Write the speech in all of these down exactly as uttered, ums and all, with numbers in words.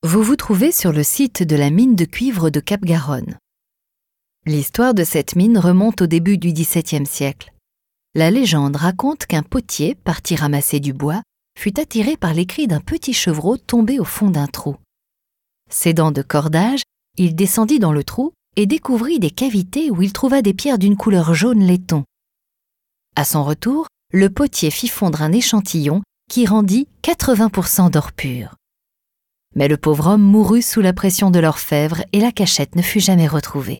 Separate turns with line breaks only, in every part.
Vous vous trouvez sur le site de la mine de cuivre de Cap-Garonne. L'histoire de cette mine remonte au début du dix-septième siècle. La légende raconte qu'un potier, parti ramasser du bois, fut attiré par les cris d'un petit chevreau tombé au fond d'un trou. S'aidant de cordage, il descendit dans le trou et découvrit des cavités où il trouva des pierres d'une couleur jaune laiton. À son retour, le potier fit fondre un échantillon qui rendit quatre-vingts pour cent d'or pur. Mais le pauvre homme mourut sous la pression de l'orfèvre et la cachette ne fut jamais retrouvée.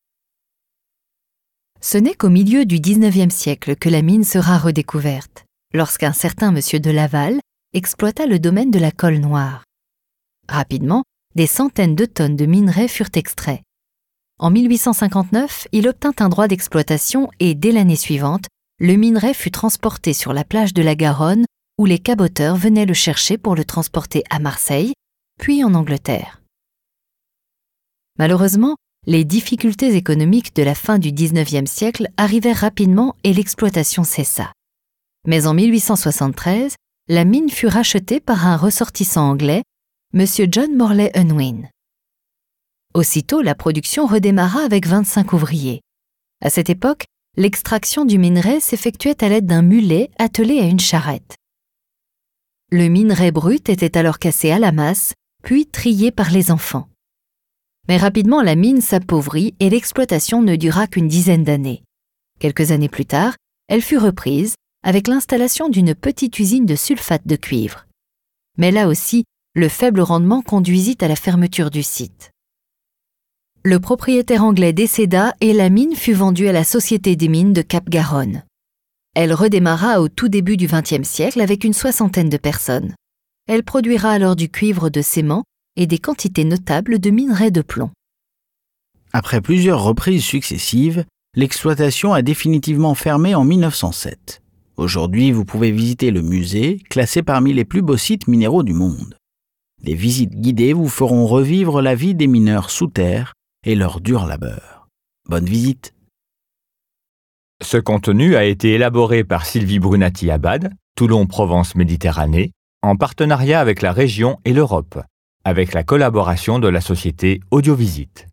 Ce n'est qu'au milieu du dix-neuvième siècle que la mine sera redécouverte, lorsqu'un certain monsieur de Laval exploita le domaine de la Colle Noire. Rapidement, des centaines de tonnes de minerais furent extraits. En mille huit cent cinquante-neuf, il obtint un droit d'exploitation et, dès l'année suivante, le minerai fut transporté sur la plage de la Garonne où les caboteurs venaient le chercher pour le transporter à Marseille, puis en Angleterre. Malheureusement, les difficultés économiques de la fin du dix-neuvième siècle arrivèrent rapidement et l'exploitation cessa. Mais en mille huit cent soixante-treize, la mine fut rachetée par un ressortissant anglais, M. John Morley Unwin. Aussitôt, la production redémarra avec vingt-cinq ouvriers. À cette époque, l'extraction du minerai s'effectuait à l'aide d'un mulet attelé à une charrette. Le minerai brut était alors cassé à la masse, puis trié par les enfants. Mais rapidement, la mine s'appauvrit et l'exploitation ne dura qu'une dizaine d'années. Quelques années plus tard, elle fut reprise avec l'installation d'une petite usine de sulfate de cuivre. Mais là aussi, le faible rendement conduisit à la fermeture du site. Le propriétaire anglais décéda et la mine fut vendue à la Société des mines de Cap-Garonne. Elle redémarra au tout début du vingtième siècle avec une soixantaine de personnes. Elle produira alors du cuivre de sément et des quantités notables de minerais de plomb.
Après plusieurs reprises successives, l'exploitation a définitivement fermé en mille neuf cent sept. Aujourd'hui, vous pouvez visiter le musée, classé parmi les plus beaux sites minéraux du monde. Des visites guidées vous feront revivre la vie des mineurs sous terre et leur dur labeur. Bonne visite!
Ce contenu a été élaboré par Sylvie Brunati-Abad, Toulon Provence Méditerranée, en partenariat avec la région et l'Europe, avec la collaboration de la société Audiovisite.